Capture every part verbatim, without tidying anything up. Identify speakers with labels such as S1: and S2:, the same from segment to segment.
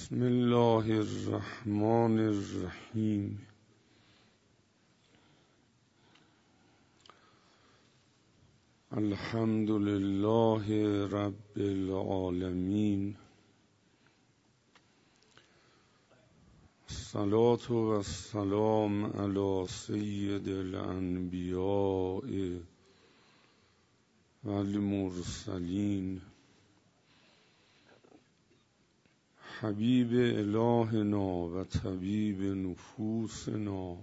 S1: بسم الله الرحمن الرحیم. الحمد لله رب العالمین. الصلاة و السلام علی سید الانبیاء و المرسلین، حبیب الهنا و طبیب نفوسنا،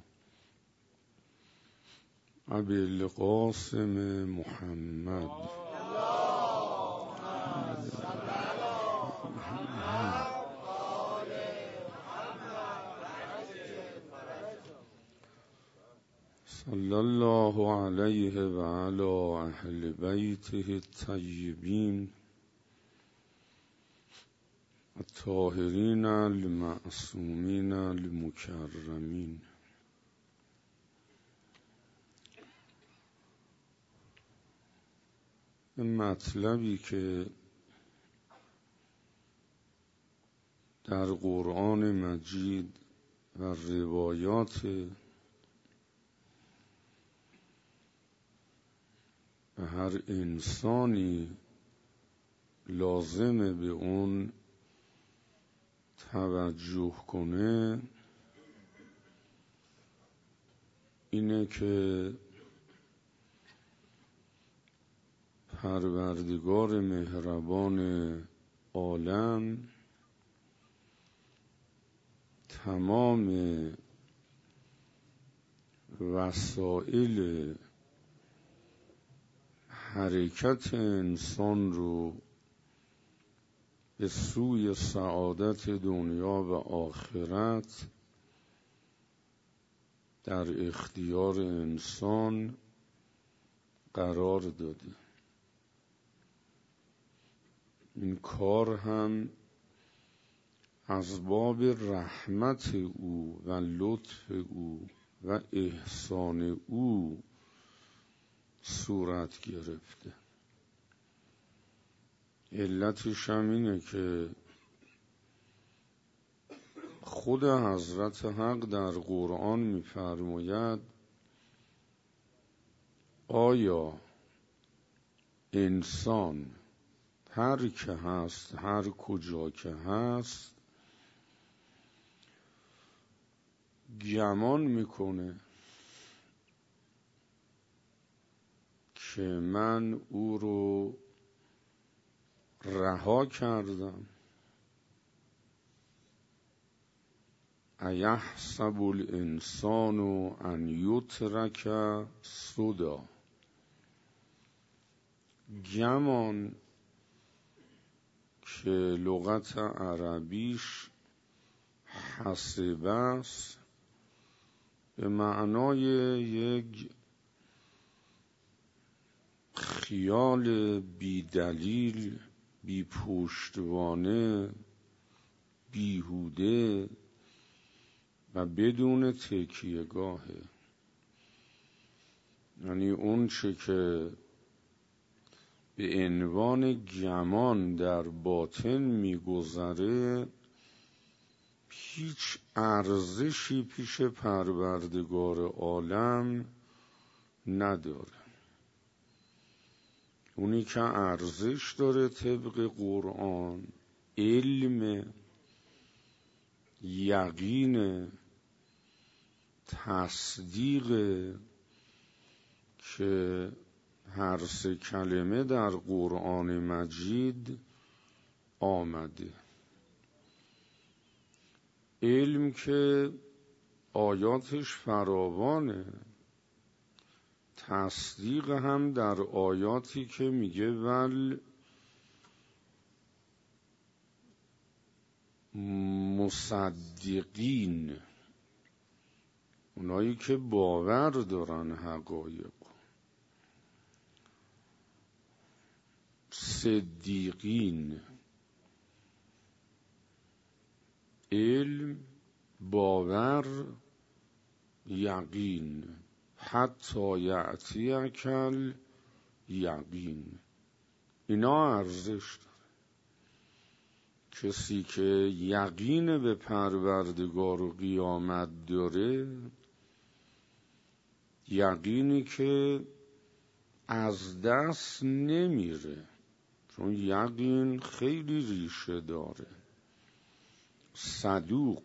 S1: ابی القاسم محمد. صلی الله علیه و علی اهل بیته الطیبین الطاهرین المعصومین المکرمین. این مطلبی که در قرآن مجید و روایات به هر انسانی لازمه به اون توجه کنه اینه که پروردگار مهربان عالم تمام وسایل حرکت انسان رو به سوی سعادت دنیا و آخرت در اختیار انسان قرار داده. این کار هم از باب رحمت او و لطف او و احسان او صورت گرفته. علتش هم اینه که خود حضرت حق در قرآن می‌فرماید آیا انسان هر که هست، هر کجا که هست، گمان میکنه که من او رو رها کردم؟ ایحسب الانسان ان یترک سدی. گمان که لغت عربیش حسبه است، به معنای یک خیال بی دلیل، بی پشتوانه، بیهوده و بدون تکیه‌گاهه. یعنی اون چه که به عنوان گمان در باطن میگذره هیچ ارزشی پیش پروردگار عالم نداره. اونی که ارزش داره طبق قرآن علم، یقین، تصدیق که هر سه کلمه در قرآن مجید آمده. علم که آیاتش فراوانه، تصدیق هم در آیاتی که میگه ول مصدقین، اونایی که باور دارن حقایق. صدیقین، علم، باور، یقین، حتی یأتیک الیقین. اینا ارزش داره. کسی که یقین به پروردگار و قیامت داره، یقینی که از دست نمیره، چون یقین خیلی ریشه داره. صدوق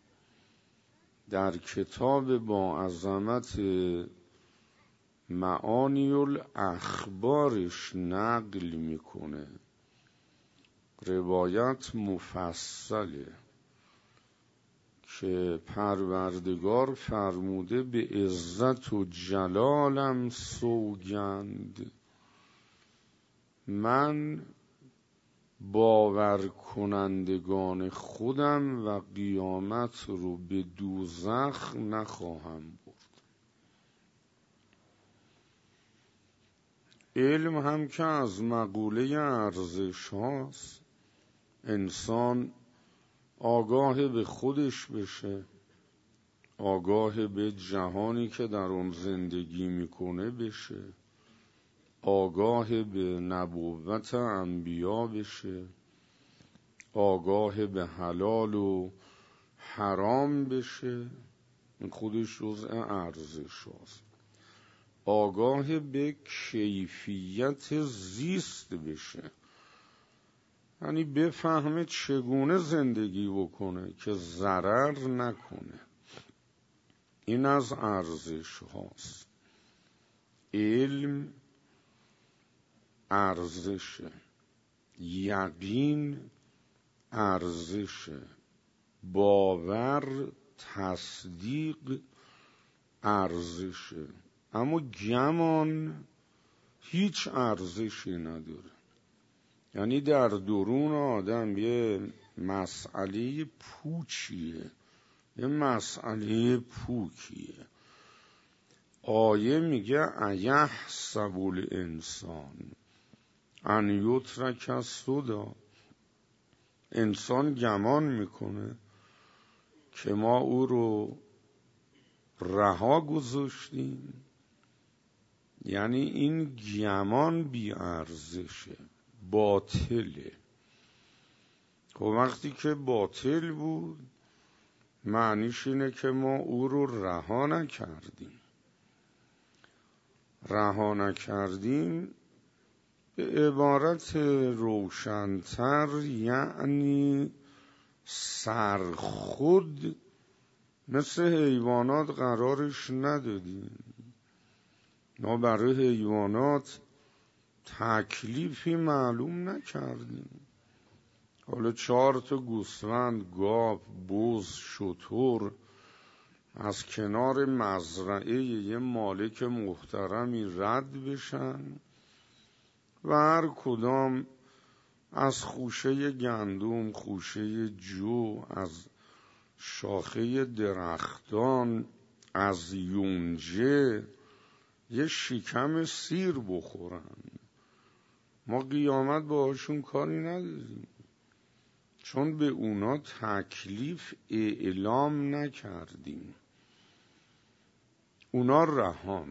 S1: در کتاب با عظمت معانی الاخبارش نقل میکنه، روایت مفصله، که پروردگار فرموده به عزت و جلالم سوگند، من باور کنندگان خودم و قیامت رو به دوزخ نخواهم برد. علم هم که از مقوله ارزش هاست، انسان آگاه به خودش بشه، آگاه به جهانی که در اون زندگی میکنه بشه، آگاه به نبوت انبیا بشه، آگاه به حلال و حرام بشه، این خودش جزء ارزش هاست. آگاه به کیفیت زیست بشه، یعنی بفهمه چگونه زندگی بکنه که ضرر نکنه. این از ارزش هاست. علم ارزشه، یقین ارزشه، باور تصدیق ارزشه، اما گمان هیچ ارزشی نداره. یعنی در درون آدم یه مسئله پوچیه، یه مسئله پوکیه. آیه میگه ایحسب الانسان ان یترک سدی، انسان گمان میکنه که ما او رو رها گذاشتیم. یعنی این گمان بی ارزشه، باطله. خب وقتی که باطل بود، معنیش اینه که ما او رو رها نکردیم. رها نکردیم به عبارت روشن‌تر یعنی سرخود مثل حیوانات قرارش ندادیم. ما برای حیوانات تکلیفی معلوم نکردیم. حالا چهار تا گوسفند، گاو، بز، شتر از کنار مزرعه یه مالک محترمی رد بشن و هر کدام از خوشه گندم، خوشه جو، از شاخه درختان، از یونجه یه شکم سیر بخورن. ما قیامت باهاشون کاری نداریم، چون به اونا تکلیف اعلام نکردیم. اونا رهان.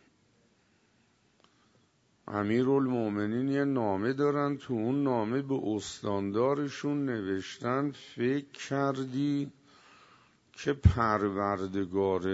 S1: امیرالمومنین یه نامه دارن، تو اون نامه به استاندارشون نوشتن فکر کردی که پروردگار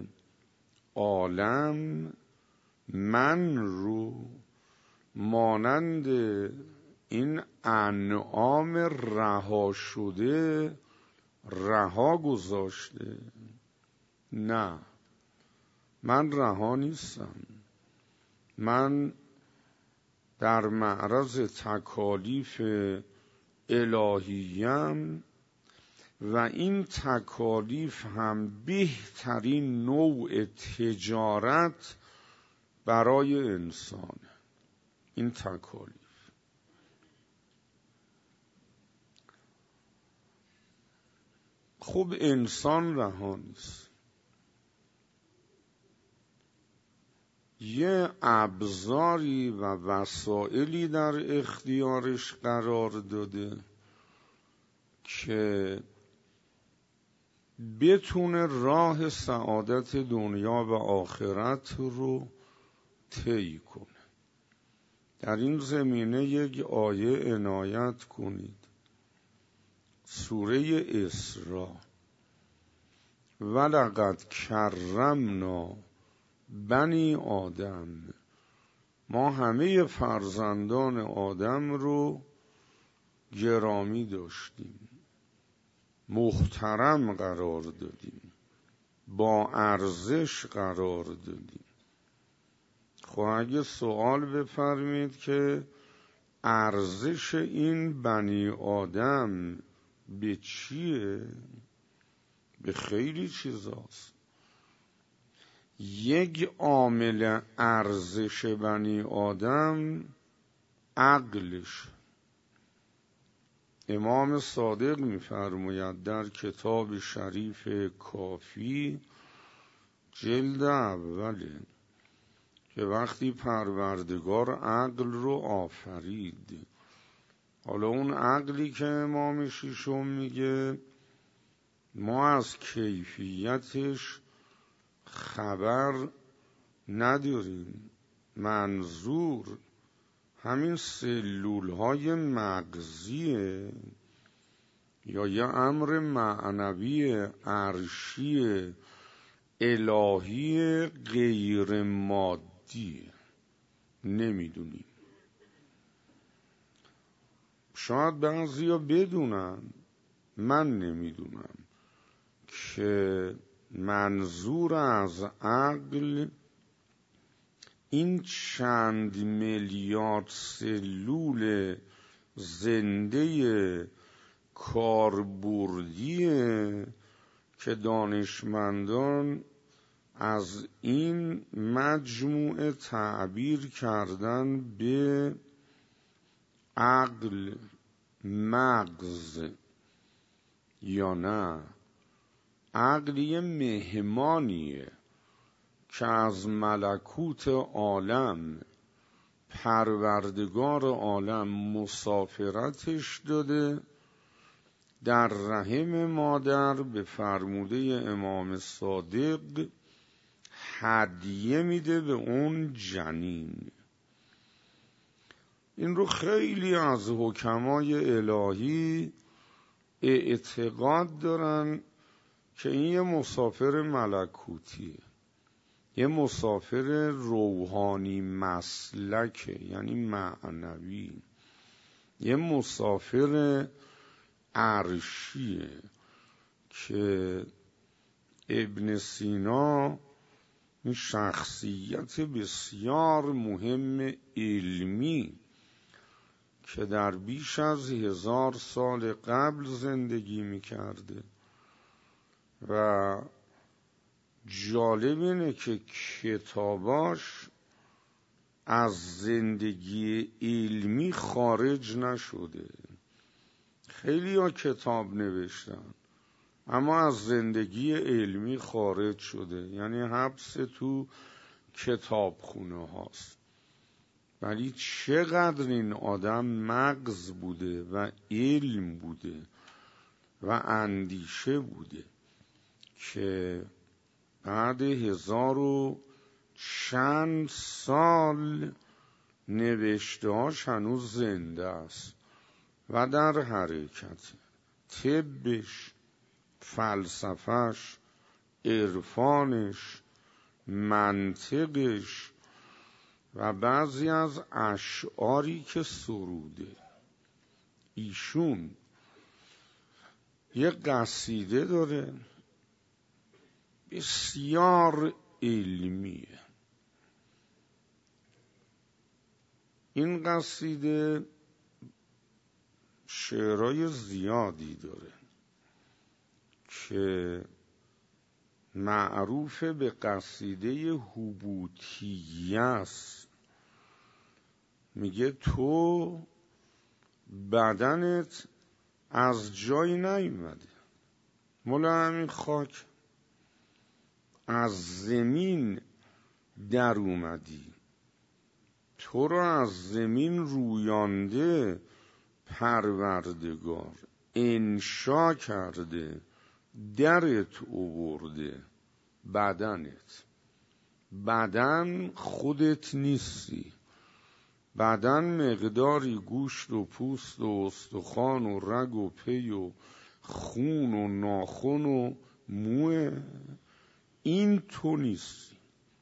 S1: عالم من رو مانند این انعام رها شده رها گذاشته؟ نه، من رها نیستم. من در معرض تکالیف الهیم و این تکالیف هم بهترین نوع تجارت برای انسان. این تکالیف خب انسان رها نیست، یه ابزاری و وسائلی در اختیارش قرار داده که بتونه راه سعادت دنیا و آخرت رو طی کنه. در این زمینه یک آیه عنایت کنید. سوره اسراء ولقد کرمنا بنی آدم، ما همه فرزندان آدم رو گرامی داشتیم، محترم قرار دادیم، با ارزش قرار دادیم. خب اگه سوال بفرمید که ارزش این بنی آدم به چیه؟ به خیلی چیزاست. یک عامل ارزش بنی آدم عقلش. امام صادق می‌فرماید در کتاب شریف کافی جلد اوله که وقتی پروردگار عقل رو آفرید، حالا اون عقلی که امام شیشم میگه ما از کیفیتش خبر نداریم، منظور همین سلول های مغزیه یا یه امر معنوی عرشی الهی غیر مادی، نمیدونیم. شاید بعضیا بدونن، من نمیدونم که منظور از عقل این چند میلیارد سلول زنده کاربردیه که دانشمندان از این مجموعه تعبیر کردن به عقل، مغز. یا نه، عقل یه مهمانیه که از ملکوت عالم پروردگار عالم مسافرتش داده، در رحم مادر به فرموده امام صادق هدیه میده به اون جنین. این رو خیلی از حکمای الهی اعتقاد دارن که این یه مسافر ملکوتیه، یه مسافر روحانی مسلکه، یعنی معنوی، یه مسافر عرشیه که ابن سینا این شخصیت بسیار مهم علمی که در بیش از هزار سال قبل زندگی میکرده و جالب اینه که کتاباش از زندگی علمی خارج نشده. خیلی ها کتاب نوشتن اما از زندگی علمی خارج شده، یعنی حبس تو کتابخونه هاست. ولی چقدر این آدم مغز بوده و علم بوده و اندیشه بوده که بعد هزار و چند سال نوشتهاش هنوز زنده است و در حرکت. طبش، فلسفهش، عرفانش، منطقش و بعضی از اشعاری که سروده. ایشون یه قصیده داره بسیار علمیه. این قصیده شعرهای زیادی داره که معروف به قصیده حبوطیه است. میگه تو بدنت از جای نیومده، مال همین خاک، از زمین در اومدی، تو رو از زمین رویانده پروردگار، انشا کرده، درت آورده بدنت. بدن خودت نیستی، بدن مقداری گوشت و پوست و استخوان و رگ و پی و خون و ناخن و موه. این تو نیستی.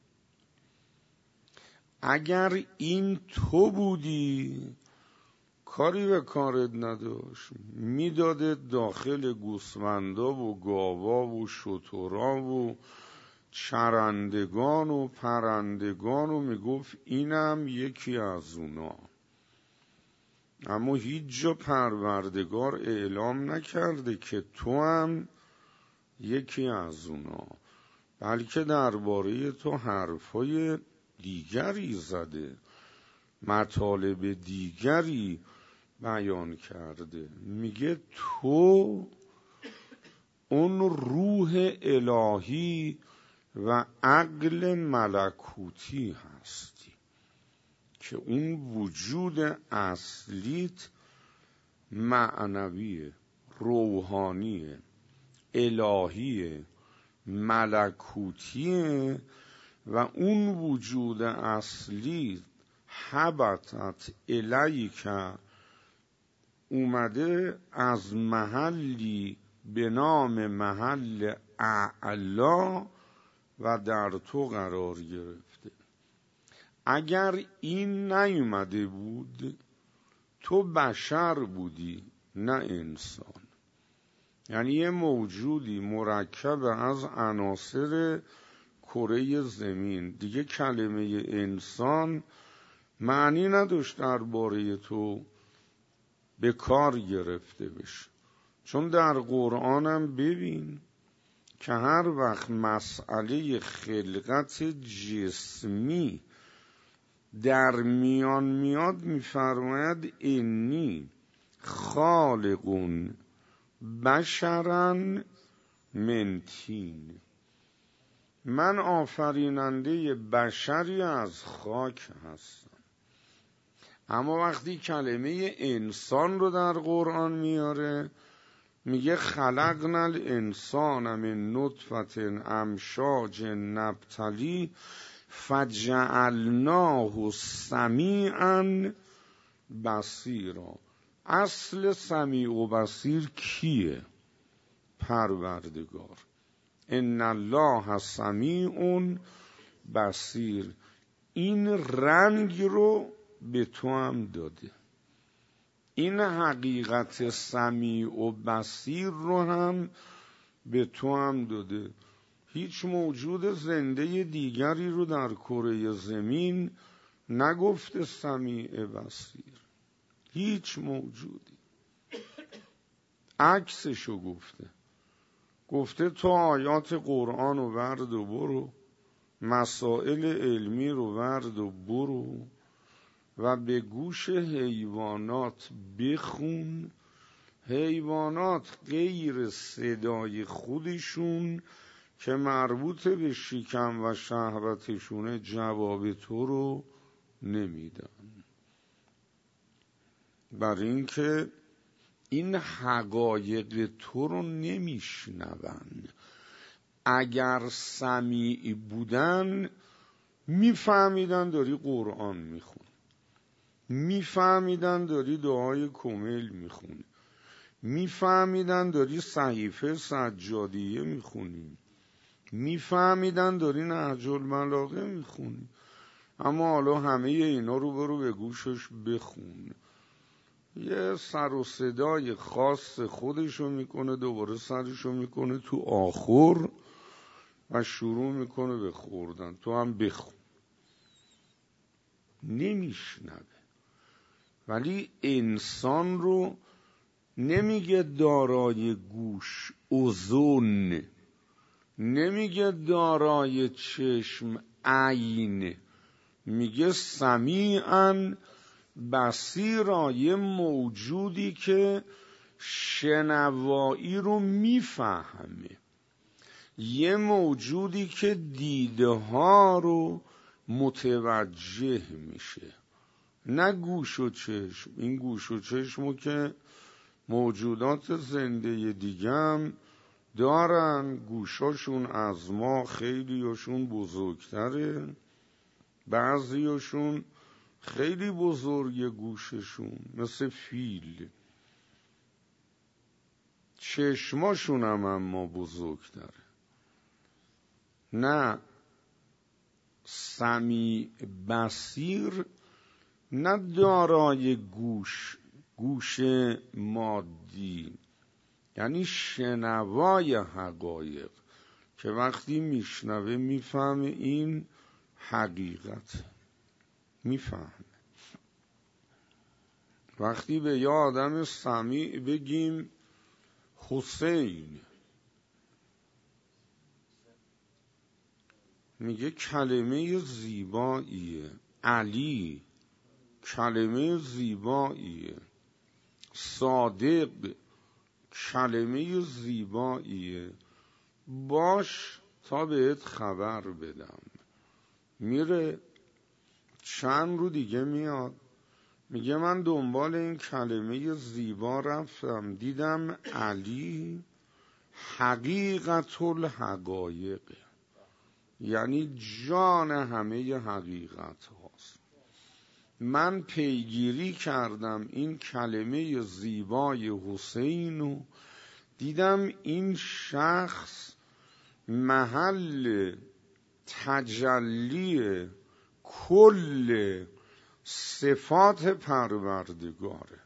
S1: اگر این تو بودی کاری به کارت نداشت، میدادت داخل گوسفندا و گاوا و شترا و چرندگان و پرندگان و میگفت اینم یکی از اونا. اما هیچ جا پروردگار اعلام نکرده که تو هم یکی از اونا، بلکه درباره تو حرفای دیگری زده، مطالب دیگری بیان کرده. میگه تو اون روح الهی و عقل ملکوتی هستی که اون وجود اصلیت معنویه، روحانیه، الهیه، ملکوتیه و اون وجود اصلی حبتت الیک اومده از محلی به نام محل اعلا و در تو قرار گرفته. اگر این نیومده بود تو بشر بودی نه انسان، یعنی یه موجودی مرکب از عناصر کره زمین. دیگه کلمه انسان معنی نداشت درباره تو به کار گرفته بشه، چون در قرآنم ببین که هر وقت مسئله خلقت جسمی در میان میاد میفرماید انی خالقون بشرن من طین، من آفریننده بشری از خاک هستم. اما وقتی کلمه انسان رو در قرآن میاره میگه خلقنا الانسان من نطفة امشاج نبتلی فجعلناه سمیعا بصیرا. اصل سمیع و بصیر کیه؟ پروردگار. ان الله سمیع بصیر. این رنگ رو به تو هم داده، این حقیقت سمیع و بصیر رو هم به تو هم داده. هیچ موجود زنده دیگری رو در کره زمین نگفته سمیع بصیر، هیچ موجودی. عکسشو گفته، گفته تو آیات قرآن رو ورد و برو، مسائل علمی رو ورد و برو و به گوش حیوانات بخون. حیوانات غیر صدای خودشون که مربوط به شکم و شهوتشونه جواب تو رو نمیدن، برای اینکه این حقایق تو رو نمیشنون. اگر سمیع بودن میفهمیدن داری قرآن میخونی، میفهمیدن داری دعای کمیل میخونی، میفهمیدن داری صحیفه سجادیه میخونی، میفهمیدن داری نهج البلاغه میخونی. اما حالا همه اینا رو برو به گوشش بخون، یه سر و صدای خاص خودشو میکنه، دوباره سرشو میکنه تو آخر و شروع میکنه به خوردن. تو هم بخون. نمیشنوه. ولی انسان رو نمیگه دارای گوش اذن، نمیگه دارای چشم عین، میگه سمیعا بصیرا، یه موجودی که شنوایی رو میفهمه، یه موجودی که دیده ها رو متوجه میشه، نه گوش و چشم. این گوش و چشمو که موجودات زنده دیگه هم دارن، گوشاشون از ما خیلیشون بزرگتره، بعضیشون خیلی بزرگ گوششون مثل فیل. چشماشونم اما بزرگتره. نه سمیع بصیر، نه دارای گوش، گوش مادی، یعنی شنوای حقایق که وقتی میشنوه میفهمه این حقیقت، میفهمه. وقتی به یه آدم سمیع بگیم حسین، میگه کلمه زیباییه. علی کلمه زیباییه. صادق کلمه زیباییه. باش تا بهت خبر بدم. میره چند رو دیگه میاد میگه من دنبال این کلمه زیبا رفتم، دیدم علی حقیقت الحقایق، یعنی جان همه حقیقت هاست. من پیگیری کردم این کلمه زیبای حسین و دیدم این شخص محل تجلی کل صفات پروردگاره.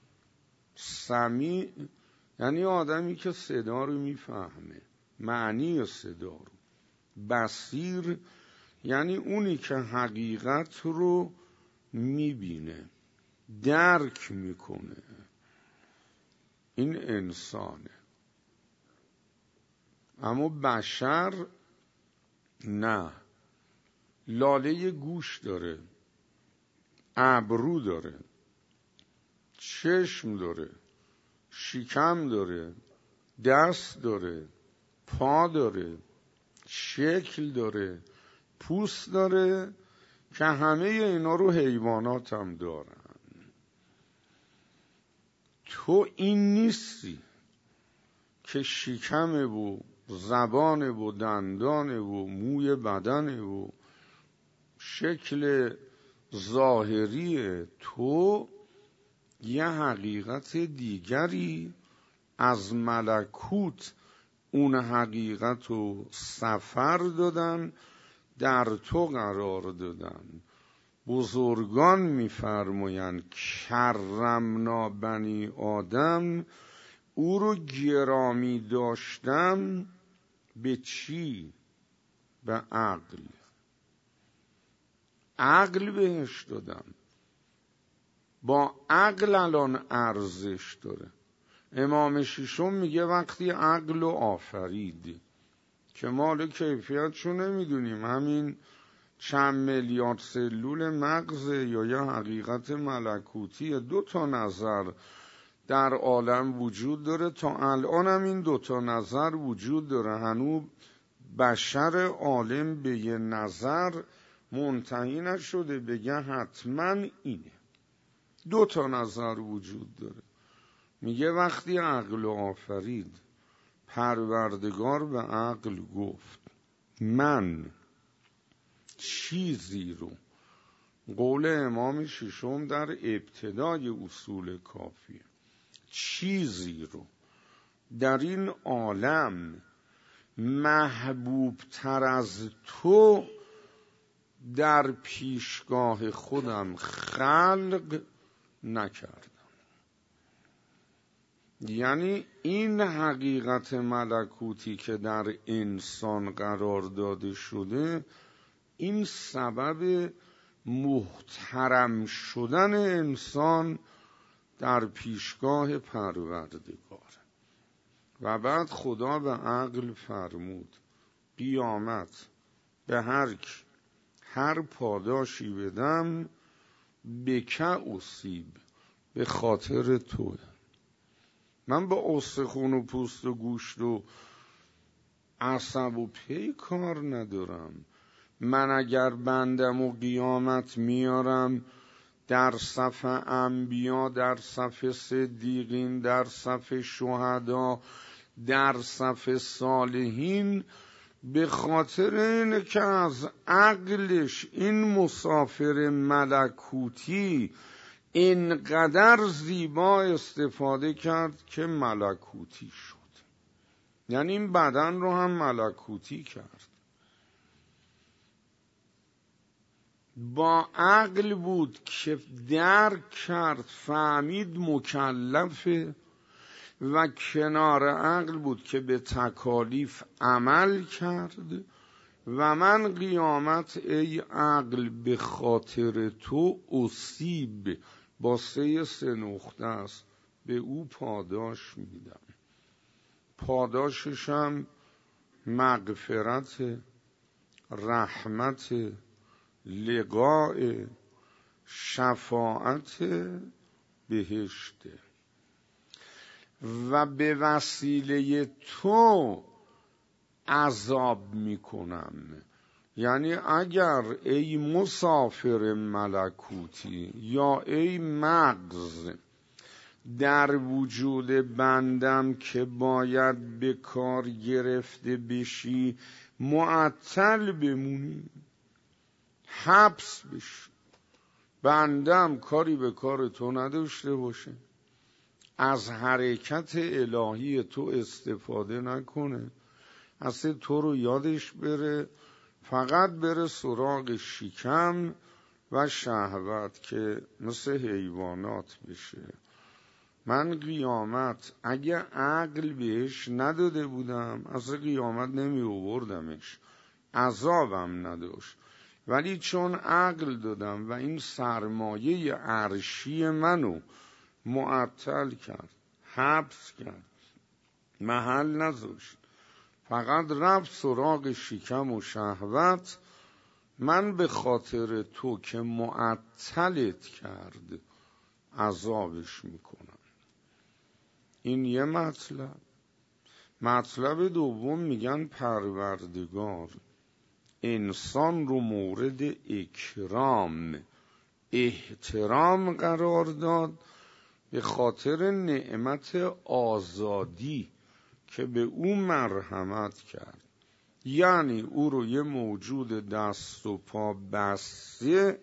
S1: سمیع یعنی آدمی که صدا رو میفهمه، معنی صدا رو. بصیر یعنی اونی که حقیقت رو میبینه، درک میکنه. این انسانه. اما بشر نه. لاله گوش داره، ابرو داره، چشم داره، شکم داره، دست داره، پا داره، شکل داره، پوست داره که همه اینا رو حیوانات هم دارن. تو این نیستی که شکم و زبان و دندان و موی بدن و شکل ظاهری. تو یه حقیقت دیگری از ملکوت اون حقیقت رو سفر دادن، در تو قرار دادن. بزرگان میفرمایند کرمنا بنی آدم، او رو گرامی داشتم به چی؟ به عقل. عقل بهش دادم، با عقل الان ارزش داره. امام ششم میگه وقتی عقل رو آفرید که مال کیفیتشو نمیدونیم، همین چند میلیارد سلول مغز یا یه حقیقت ملکوتی. دو تا نظر در عالم وجود داره، تا الان هم این دو تا نظر وجود داره. هنوز بشر عالم به یه نظر منتهی نشده بگه حتما اینه. دو تا نظر وجود داره. میگه وقتی عقل آفرید پروردگار به عقل گفت من چیزی رو، قول امام ششم در ابتدای اصول کافیه، چیزی رو در این عالم محبوب تر از تو در پیشگاه خودم خلق نکردم. یعنی این حقیقت ملکوتی که در انسان قرار داده شده، این سبب محترم شدن انسان در پیشگاه پروردگار. و بعد خدا به عقل فرمود قیامت به هر کی هر پاداشی بدم بکه اصیب، به خاطر توه. من با استخون و پوست و گوشت و عصب و پی کار ندارم. من اگر بندم و قیامت میارم در صف انبیا، در صف صدیقین، در صف شهدا، در صف صالحین، به خاطر اینه که از عقلش این مسافر ملکوتی اینقدر زیبا استفاده کرد که ملکوتی شد. یعنی این بدن رو هم ملکوتی کرد. با عقل بود که درک کرد، فهمید مکلفه، و کنار عقل بود که به تکالیف عمل کرد. و من قیامت ای عقل به خاطر تو اصیب، با سه سه نقطه است، به او پاداش میدم. پاداششم مغفرت، رحمت، لقاء، شفاعت، بهشته. و به وسیله تو عذاب میکنم. یعنی اگر ای مسافر ملکوتی یا ای مغز در وجود بندم که باید به کار گرفته بشی معطل بمونی، حبس بشی، بندم کاری به کار تو نداشته باشه، از حرکت الهی تو استفاده نکنه، اصلا تو رو یادش بره، فقط بره سراغ شکم و شهوت که مثل حیوانات بشه. من قیامت اگه عقل بهش نداده بودم اصلا قیامت نمی آوردمش، عذابم نداشت. ولی چون عقل دادم و این سرمایه عرشی منو معطل کرد، حبس کرد، محل نذاشت، فقط رفت سراغ شکم و شهوت، من به خاطر تو که معطلت کرد عذابش میکنم. این یه مطلب. مطلب دوم میگن پروردگار انسان رو مورد اکرام، احترام قرار داد به خاطر نعمت آزادی که به او مرحمت کرد. یعنی او رو یه موجود دست و پا بسته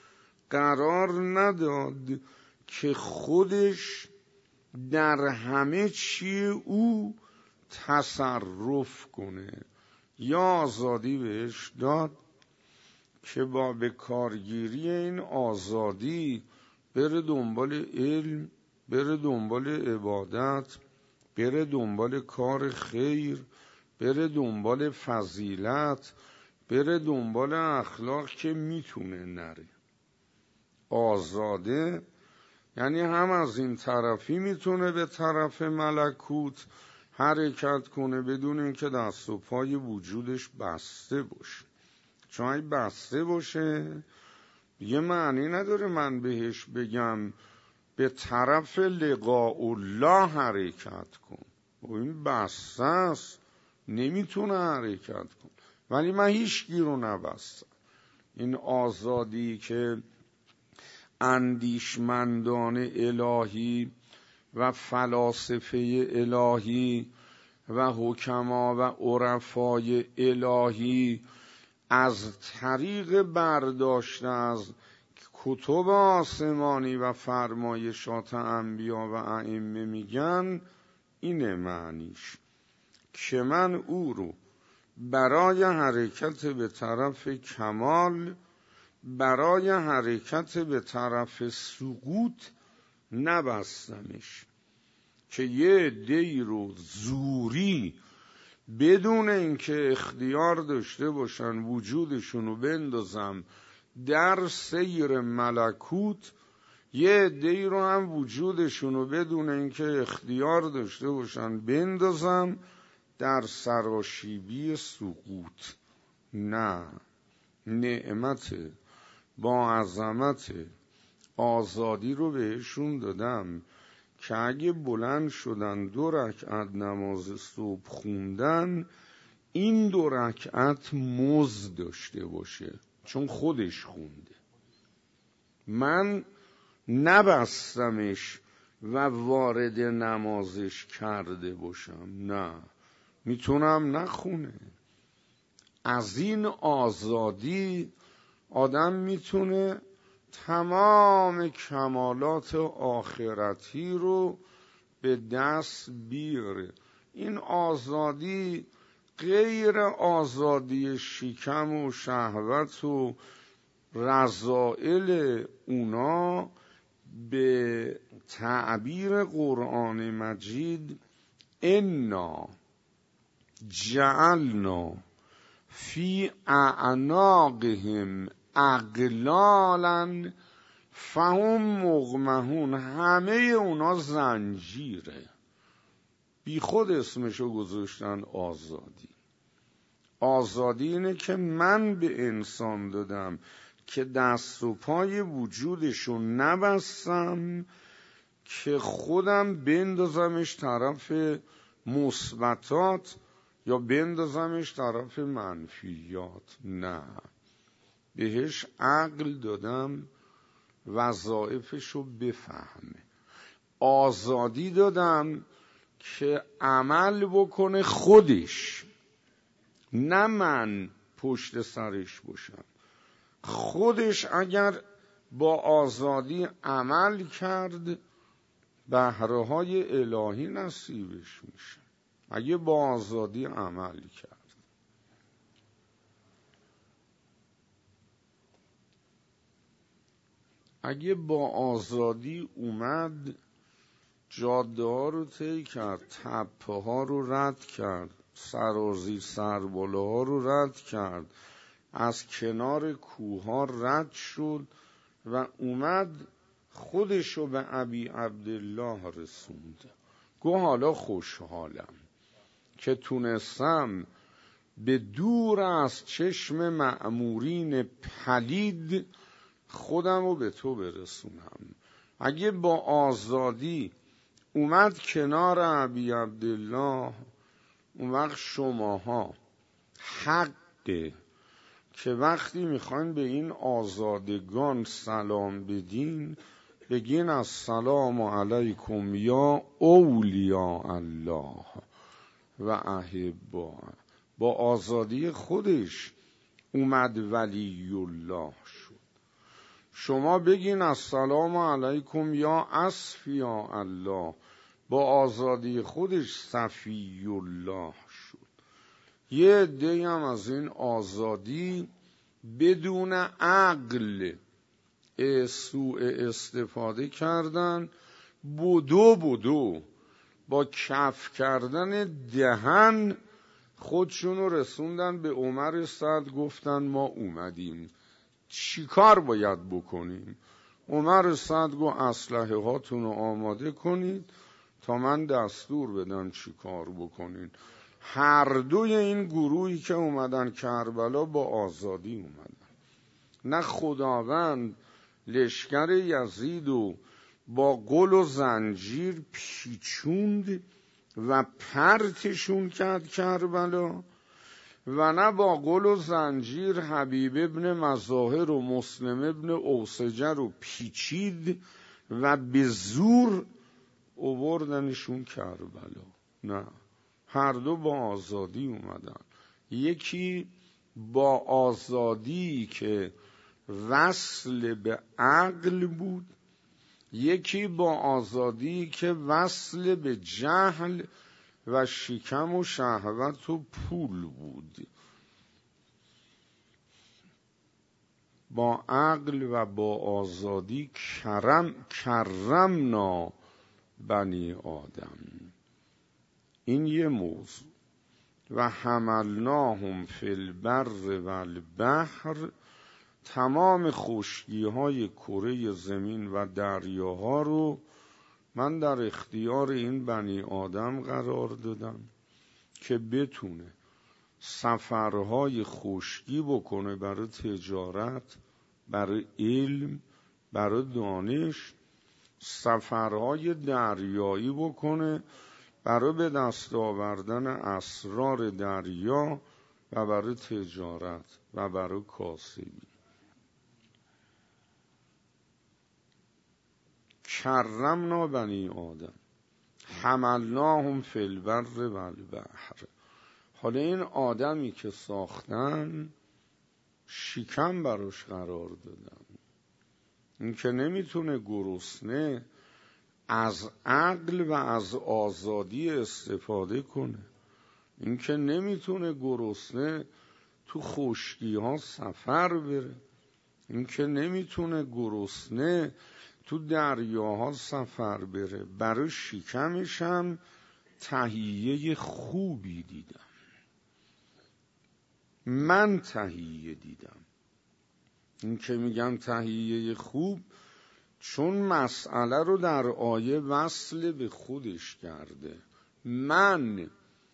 S1: قرار نداد که خودش در همه چی او تصرف کنه، یا آزادی بهش داد که با به کارگیری این آزادی بره دنبال علم، بره دنبال عبادت، بره دنبال کار خیر، بره دنبال فضیلت، بره دنبال اخلاق که میتونه نره. آزاده یعنی هم از این طرفی میتونه به طرف ملکوت حرکت کنه بدون اینکه دست و پای وجودش بسته باشه. چون اگه بسته باشه یه معنی نداره من بهش بگم به طرف لقاء الله حرکت کن، و این بسته است، نمیتونه حرکت کن. ولی من هیچ گیرو نبستم. این آزادی که اندیشمندان الهی و فلاسفه الهی و حکما و عرفای الهی از طریق برداشته از کتب آسمانی و فرمایشات انبیا و ائمه میگن، اینه معنیش که من او رو برای حرکت به طرف کمال، برای حرکت به طرف سقوط نبستمش که یه عده‌ای رو زوری بدون اینکه اختیار داشته باشن وجودشون رو بندازم در سیر ملکوت، یه عده‌ای رو هم وجودشون رو بدون اینکه اختیار داشته باشن بندازم در سراشیبی سقوط. نه، نعمت با عظمت آزادی رو بهشون دادم که اگه بلند شدن دو رکعت نماز صبح خوندن، این دو رکعت مزد داشته باشه چون خودش خونده. من نبستمش و وارد نمازش کرده باشم، نه، میتونم نخونه. از این آزادی آدم میتونه تمام کمالات آخرتی رو به دست بیاره. این آزادی غیر آزادی شکم و شهوت و رذائل اونا به تعبیر قرآن مجید انا جعلنا فی اعناقهم اغلالا فهم مغمحون، همه اونا زنجیره. بی خود اسمشو گذاشتن آزادی. آزادی اینه که من به انسان دادم که دست و پای وجودشو نبستم که خودم بندازمش طرف مثبتات یا بندازمش طرف منفیات. نه، بهش عقل دادم وظایفشو بفهمه. آزادی دادم که عمل بکنه خودش، نه من پشت سرش باشم. خودش اگر با آزادی عمل کرد بهره های الهی نصیبش میشه، اگه با آزادی عمل کرد. اگه با آزادی اومد جاده ها رو طی کرد، تپه ها رو رد کرد، سرازی سرباله ها رو رد کرد، از کنار کوه ها رد شد و اومد خودشو به ابی عبدالله رسوند. گو حالا خوشحالم که تونستم به دور از چشم مأمورین پلید خودم رو به تو برسونم. اگه با آزادی اومد کنار ابی عبدالله، اون وقت شماها حقه که وقتی میخواین به این آزادگان سلام بدین بگین السلام علیکم یا اولیاء الله و احباء. با آزادی خودش اومد ولی الله شد. شما بگین السلام علیکم یا اصفیاء الله، با آزادی خودش صفی الله شد. یه عده‌ای هم از این آزادی بدون عقل سوء استفاده کردن، بدو بدو با کف کردن دهن خودشونو رسوندن به عمر سعد، گفتن ما اومدیم چی کار باید بکنیم؟ عمر سعد گو اسلحه هاتونو آماده کنید تا من دستور بدم چی کار بکنین. هر دوی این گروهی که اومدن کربلا با آزادی اومدن. نه خداوند لشکر یزید و با قل و زنجیر پیچوند و پرتشون کرد کربلا، و نه با قل و زنجیر حبیب ابن مظاهر و مسلم ابن اوسجه رو پیچید و به زور آوردنشون کربلا. نه، هر دو با آزادی اومدن. یکی با آزادی که وصل به عقل بود، یکی با آزادی که وصل به جهل و شکم و شهوت و پول بود. با عقل و با آزادی کرم کرمنا بنی آدم. این یه موضوع. و حملناهم فی البر و البحر، تمام خشکی های کره زمین و دریاها رو من در اختیار این بنی آدم قرار دادم که بتونه سفرهای خشکی بکنه برای تجارت، برای علم، برای دانش، سفرهای دریایی بکنه برای به دست آوردن اسرار دریا و برای تجارت و برای کاسبی. کرمنا بنی آدم حملناهم فی البر و البحر. حالا این آدمی که ساختن شکم براش قرار دادن. این که نمیتونه گرسنه از عقل و از آزادی استفاده کنه. این که نمیتونه گرسنه تو خشکی ها سفر بره، این که نمیتونه گرسنه تو دریاها سفر بره. برای شکمش هم تهیه خوبی دیدم، من تهیه دیدم. این که میگم تهیه خوب چون مسئله رو در آیه وصل به خودش کرده. من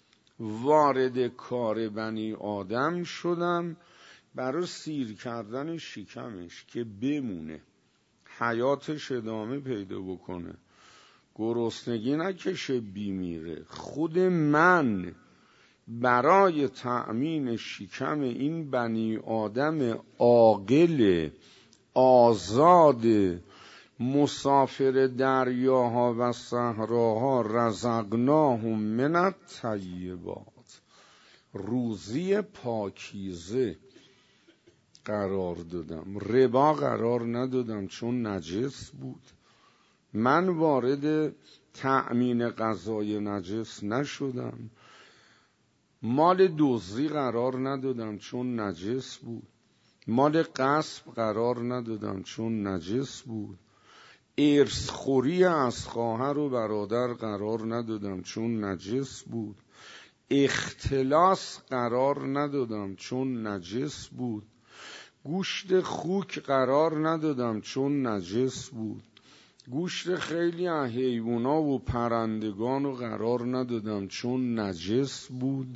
S1: وارد کار بنی آدم شدم برای سیر کردن شکمش که بمونه، حیاتش ادامه پیدا بکنه، گرسنگی نکشه بیمیره. خود من برای تأمین شکم این بنی آدم عاقل آزاد مسافر دریاها و صحراها رزقناهم من الطیبات، روزی پاکیزه قرار دادم، ربا قرار ندادم چون نجس بود. من وارد تأمین غذای نجس نشدم، مال دزدی قرار ندادم چون نجس بود، مال غصب قرار ندادم چون نجس بود، ارث خوری از خواهر و برادر قرار ندادم چون نجس بود، اختلاس قرار ندادم چون نجس بود، گوشت خوک قرار ندادم چون نجس بود، گوشت خیلی از حیوونا و پرندگان رو قرار ندادم چون نجس بود.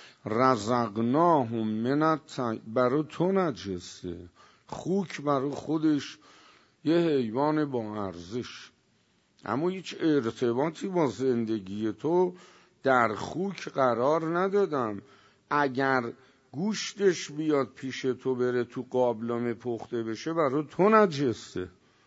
S1: رزقناهم من الطیبات، برای تو نجسه. خوک برای خودش یه حیوان با ارزش، اما هیچ ارتباطی با زندگی تو در خوک قرار ندادم. اگر گوشتش بیاد پیش تو بره تو قابلمه پخته بشه برای تو نجسه،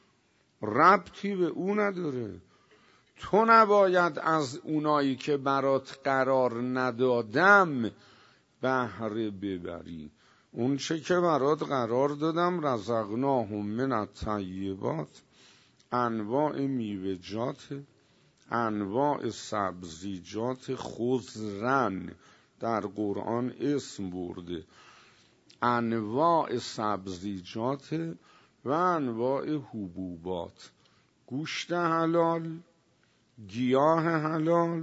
S1: ربطی به او نداره. تو نباید از اونایی که برات قرار ندادم بهره ببری. اون چه که برات قرار دادم رزقناهم من الطیبات، انواع میوه‌جات، انواع سبزیجات خضرن در قرآن اسم برده، انواع سبزیجات و انواع حبوبات، گوشت حلال، گیاه حلال،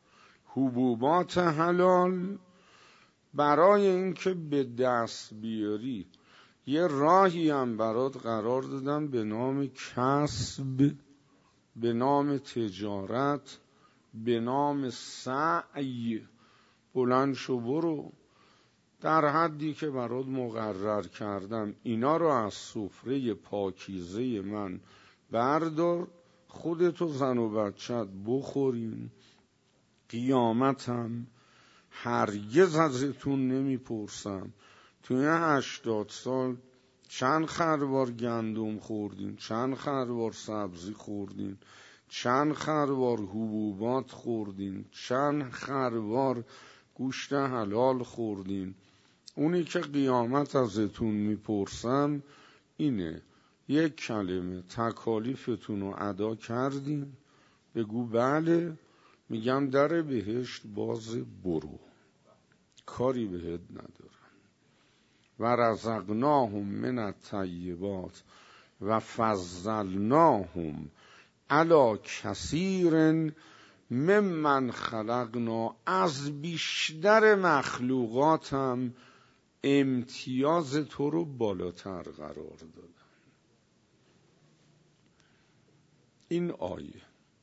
S1: حبوبات حلال. برای اینکه به دست بیاری یه راهی هم برات قرار دادم به نام کسب، به نام تجارت، به نام سعی. بلند شو برو، در حدی که برات مقرر کردم اینا رو از سفره پاکیزه من بردار، خودتو زن و بچت بخورین. قیامتم هرگز ازتون نمیپرسم توی هشتاد سال چند خروار گندم خوردین، چند خروار سبزی خوردین، چند خروار حبوبات خوردین، چند خروار گوشت حلال خوردین. اونی که قیامت ازتون میپرسم اینه، یک کلمه تکالیفتون رو ادا کردین؟ بگو بله. میگم در بهشت باز برو، کاری بهت ندارم. و رزقناهم من الطیبات و فضلناهم علی کثیر ممن خلقنا، از بیشتر مخلوقاتم امتیاز تو رو بالاتر قرار دادم. این آیه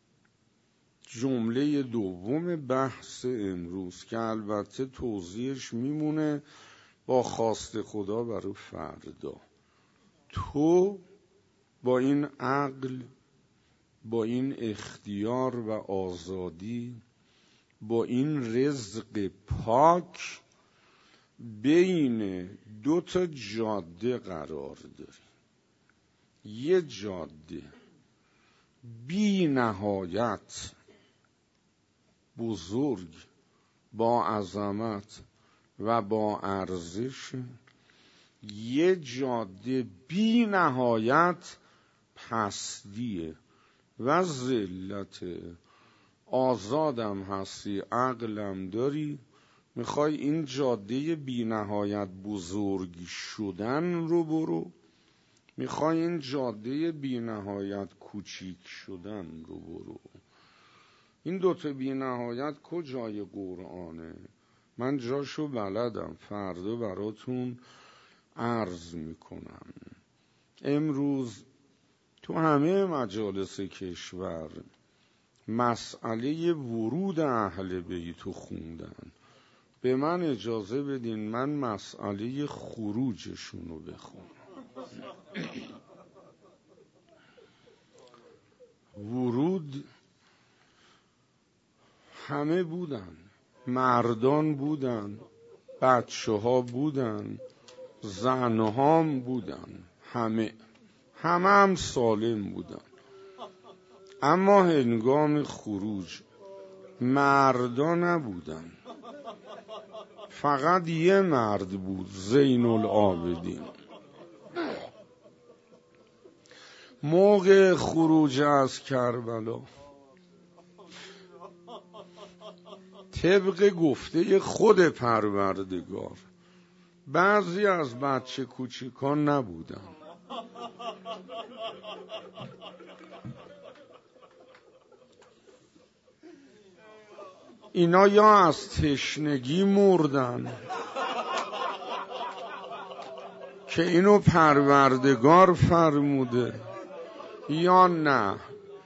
S1: جمله دوم بحث امروز که البته توضیحش میمونه با خواست خدا برای فردا. تو با این عقل، با این اختیار و آزادی، با این رزق پاک بین دو تا جاده قرار داری. یه جاده بی نهایت بزرگ، با عظمت و با ارزش، یه جاده بی نهایت پستیه و ذلت. آزادم هستی، عقلم داری، میخوای این جاده بی نهایت بزرگ شدن رو برو، میخوای این جاده بی نهایت کوچیک شدن رو برو. این دوتا بی نهایت کجای قرآنه؟ من جاشو بلدم، فردا براتون عرض میکنم. امروز تو همه مجالس کشور مسئله ورود اهل بیت خوندن. به من اجازه بدین من مسئله خروجشون رو بخونم. ورود همه بودن، مردان بودن، بچه ها بودن، زنها بودن، همه همه هم سالم بودن. اما هنگام خروج مردا نبودن، فقط یه مرد بود، زین العابدین. موقع خروج از کربلا طبق گفته خود پروردگار بعضی از بچه کوچیکان نبودن. اینا یا از تشنگی مردن که اینو پروردگار فرموده، یا نه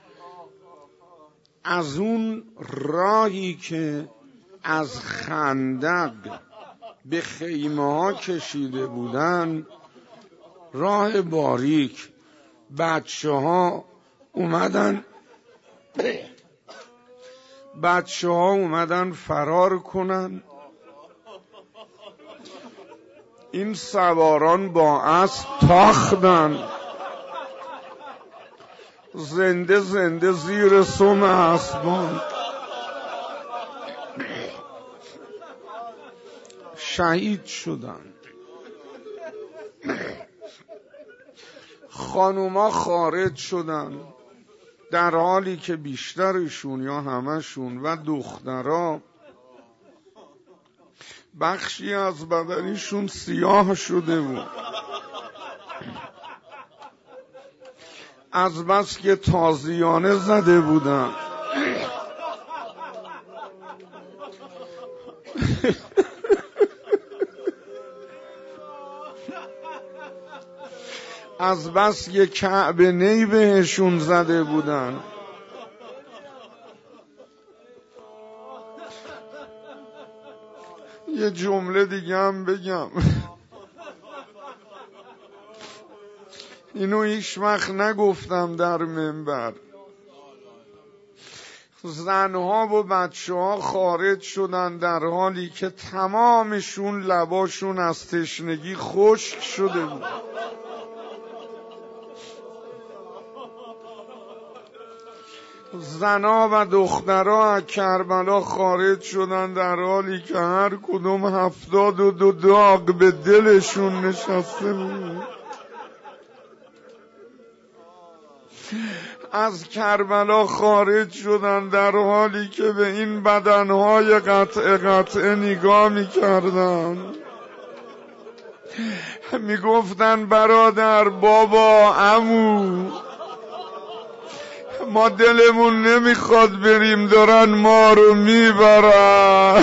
S1: از اون راهی که از خندق به خیمه ها کشیده بودن، راه باریک، بچه ها اومدن بچه ها اومدن فرار کنن. این سواران با اسب تاختن، زنده زنده زیر سم اسبان شهید شدن. خانوما خارج شدن در حالی که بیشترشون یا همشون و دخترها بخشی از بدنشون سیاه شده بود، از بس که تازیانه زده بودن. از بس که کعبه نی بهشون زده بودن. یه جمله دیگه هم بگم، اینو هیچ وقت نگفتم در منبر. زنها و بچه ها خارج شدن در حالی که تمامشون لباشون از تشنگی خشک شده بود. زنا و دخترها از کربلا خارج شدن در حالی که هر کدوم هفتاد و دو داغ به دلشون نشسته بود. از کربلا خارج شدن در حالی که به این بدنهای قطع قطع نگاه میکردن، میگفتن برادر، بابا، عمو، ما دلمون نمیخواد بریم، دارن ما رو میبرن.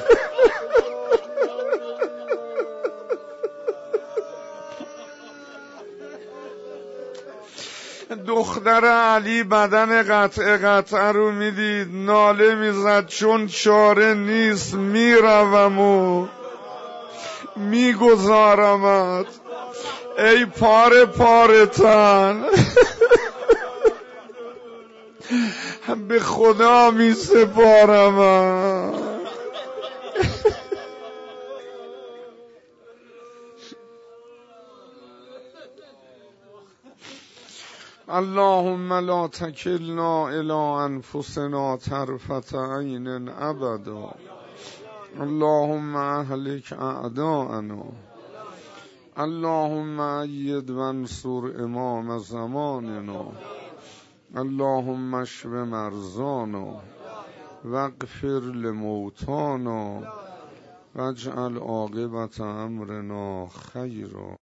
S1: دختر علی بدن قطع قطع رو میدید، ناله میزد چون چاره نیست، میروم و میگذارمت ای پاره پاره تن. به خدا می سپارم. اللهم لا تکلنا الی انفسنا طرفة عین ابدا. اللهم اهلک اعداءنا. اللهم اید وانصر امام زماننا. اللهم اشف مرضانا واغفر لموتانا واجعل عاقبت امرنا خیرا.